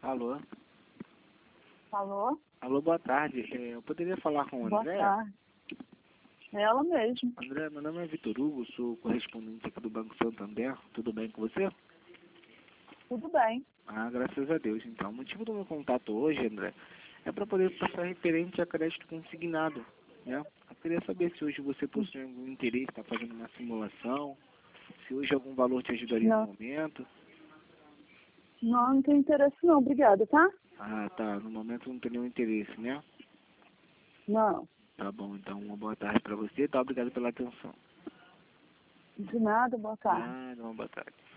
Alô? Alô? Alô, boa tarde. Eu poderia falar com o Boa André? tarde. É ela mesmo. André, meu nome é Vitor Hugo, sou correspondente aqui do Banco Santander. Tudo bem com você? Tudo bem. Ah, graças a Deus. Então, o motivo do meu contato hoje, André, é para poder passar referente a crédito consignado, né? Eu queria saber se hoje você possui algum interesse, está fazendo uma simulação, se hoje algum valor te ajudaria no Não, momento. não tem interesse não, obrigada, tá? Ah, tá. No momento não tem nenhum interesse, né? Não, Tá bom, então uma boa tarde para você. Tá, obrigado pela atenção. de nada, boa tarde. Ah, uma boa tarde.